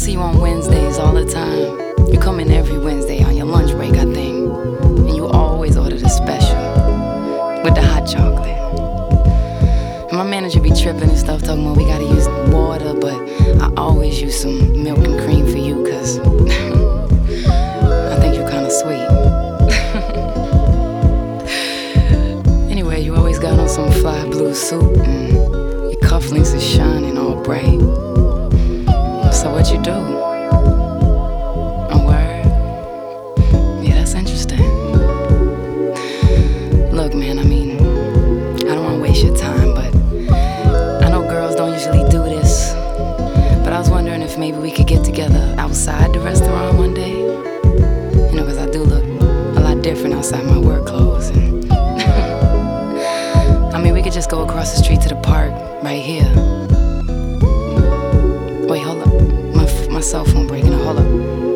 see you on Wednesdays all the time. You come in every Wednesday on your lunch break, I think. And you always order the special with the hot chocolate. And my manager be tripping and stuff, talking about we gotta use water, but I always use some milk and cream for you, cause I think you're kinda sweet. Anyway, you always got on some fly blue suit and your cufflinks is shining all bright. So what you do? A word? Yeah, that's interesting. Look, man, I mean, I don't wanna waste your time, but I know girls don't usually do this. But I was wondering if maybe we could get together outside the restaurant one day. You know, cause I do look a lot different outside my work clothes. And I mean, we could just go across the street to the park right here. Wait, hold up. My cell phone breaking up. Hold up.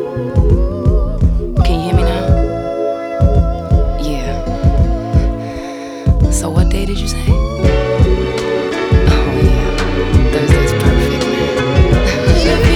Can you hear me now? Yeah. So what day did you say? Oh yeah. Thursday's perfect, man.